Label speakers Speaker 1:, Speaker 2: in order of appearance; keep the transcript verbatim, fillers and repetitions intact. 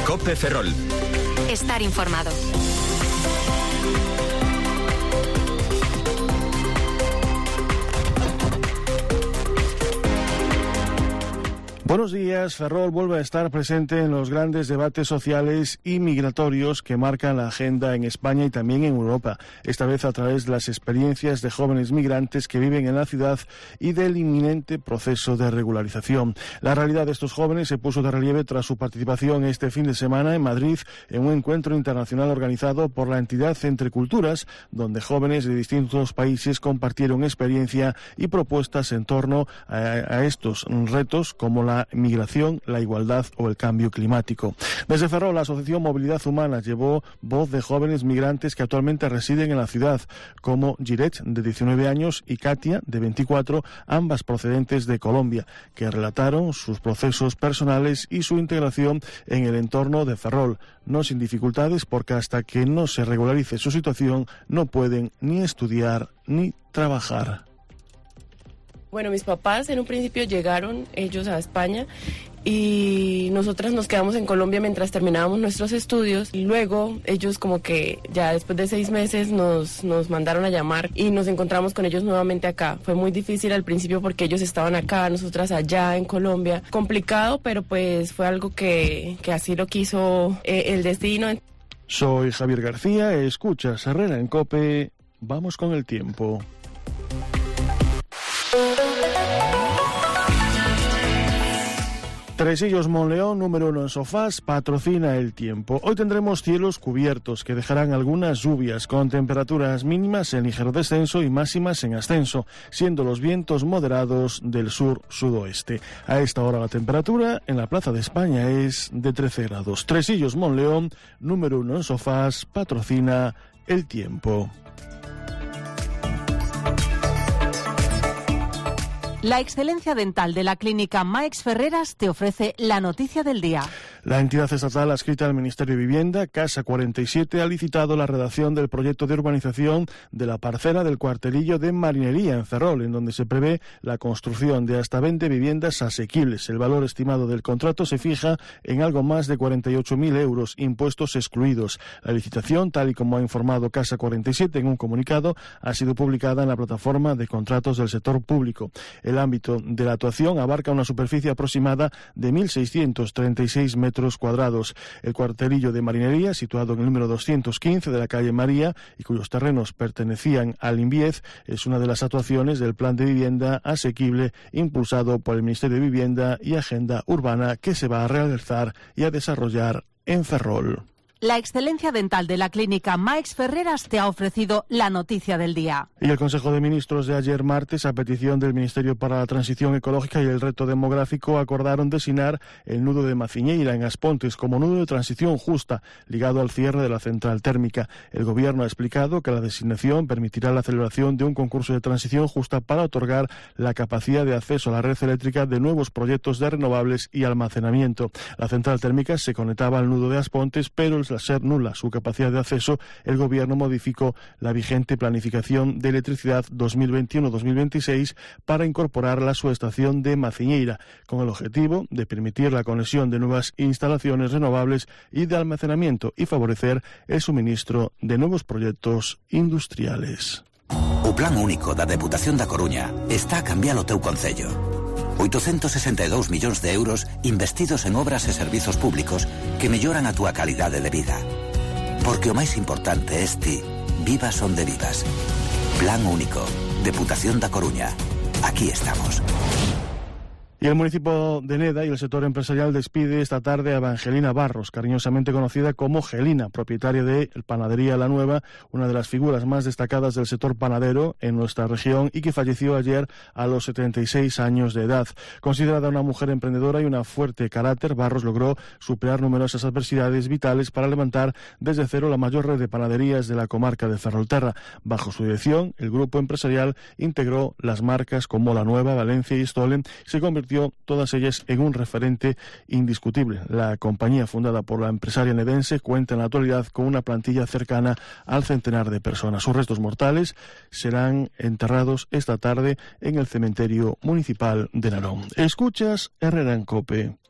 Speaker 1: COPE Ferrol.
Speaker 2: Estar informado.
Speaker 3: Buenos días. Ferrol vuelve a estar presente en los grandes debates sociales y migratorios que marcan la agenda en España y también en Europa, esta vez a través de las experiencias de jóvenes migrantes que viven en la ciudad y del inminente proceso de regularización. La realidad de estos jóvenes se puso de relieve tras su participación este fin de semana en Madrid en un encuentro internacional organizado por la entidad Entre Culturas, donde jóvenes de distintos países compartieron experiencia y propuestas en torno a, a estos retos como la migración, la igualdad o el cambio climático. Desde Ferrol, la Asociación Movilidad Humana llevó voz de jóvenes migrantes que actualmente residen en la ciudad, como Giret, de diecinueve años, y Katia, de veinticuatro, ambas procedentes de Colombia, que relataron sus procesos personales y su integración en el entorno de Ferrol, no sin dificultades, porque hasta que no se regularice su situación no pueden ni estudiar ni trabajar.
Speaker 4: Bueno, mis papás en un principio llegaron ellos a España y nosotras nos quedamos en Colombia mientras terminábamos nuestros estudios. Y luego ellos como que ya después de seis meses nos, nos mandaron a llamar y nos encontramos con ellos nuevamente acá. Fue muy difícil al principio porque ellos estaban acá, nosotras allá en Colombia. Complicado, pero pues fue algo que, que así lo quiso eh, el destino.
Speaker 3: Soy Javier García, escuchas Herrera en COPE. Vamos con el tiempo. Tresillos Monleón, número uno en sofás, patrocina el tiempo. Hoy tendremos cielos cubiertos que dejarán algunas lluvias con temperaturas mínimas en ligero descenso y máximas en ascenso, siendo los vientos moderados del sur-sudoeste. A esta hora la temperatura en la Plaza de España es de trece grados. Tresillos Monleón, número uno en sofás, patrocina el tiempo.
Speaker 5: La excelencia dental de la clínica Maix Ferreras te ofrece la noticia del día.
Speaker 3: La entidad estatal adscrita al Ministerio de Vivienda, Casa cuarenta y siete, ha licitado la redacción del proyecto de urbanización de la parcela del cuartelillo de Marinería en Ferrol, en donde se prevé la construcción de hasta veinte viviendas asequibles. El valor estimado del contrato se fija en algo más de cuarenta y ocho mil euros, impuestos excluidos. La licitación, tal y como ha informado Casa cuarenta y siete en un comunicado, ha sido publicada en la plataforma de contratos del sector público. El ámbito de la actuación abarca una superficie aproximada de mil seiscientos treinta y seis metros cuadrados. El cuartelillo de Marinería, situado en el número doscientos quince de la calle María y cuyos terrenos pertenecían al INVIEZ, es una de las actuaciones del Plan de Vivienda Asequible impulsado por el Ministerio de Vivienda y Agenda Urbana que se va a realizar y a desarrollar en Ferrol.
Speaker 5: La excelencia dental de la clínica Maix Ferreras te ha ofrecido la noticia del día.
Speaker 3: Y el Consejo de Ministros de ayer martes, a petición del Ministerio para la Transición Ecológica y el Reto Demográfico, acordaron designar el nudo de Maciñeira en Aspontes como nudo de transición justa, ligado al cierre de la central térmica. El Gobierno ha explicado que la designación permitirá la celebración de un concurso de transición justa para otorgar la capacidad de acceso a la red eléctrica de nuevos proyectos de renovables y almacenamiento. La central térmica se conectaba al nudo de Aspontes, pero el al ser nula su capacidad de acceso, el Gobierno modificó la vigente planificación de electricidad dos mil veintiuno dos mil veintiséis para incorporarla a su estación de Maciñeira, con el objetivo de permitir la conexión de nuevas instalaciones renovables y de almacenamiento y favorecer el suministro de nuevos proyectos industriales.
Speaker 6: O Plan Único da Deputación da Coruña está a cambiar o teu concello. oitocentos sesenta e dous millóns de euros investidos en obras e servizos públicos que melloran a túa calidade de vida. Porque o máis importante é ti, vivas onde vivas. Plan Único, Deputación da Coruña. Aquí estamos.
Speaker 3: Y el municipio de Neda y el sector empresarial despide esta tarde a Evangelina Barros, cariñosamente conocida como Gelina, propietaria de Panadería La Nueva, una de las figuras más destacadas del sector panadero en nuestra región y que falleció ayer a los setenta y seis años de edad. Considerada una mujer emprendedora y una fuerte carácter, Barros logró superar numerosas adversidades vitales para levantar desde cero la mayor red de panaderías de la comarca de Ferrolterra. Bajo su dirección, el grupo empresarial integró las marcas como La Nueva, Valencia y Stolen y se convirtió todas ellas en un referente indiscutible. La compañía, fundada por la empresaria nedense, cuenta en la actualidad con una plantilla cercana al centenar de personas. Sus restos mortales serán enterrados esta tarde en el cementerio municipal de Narón. Escuchas Herrera en COPE.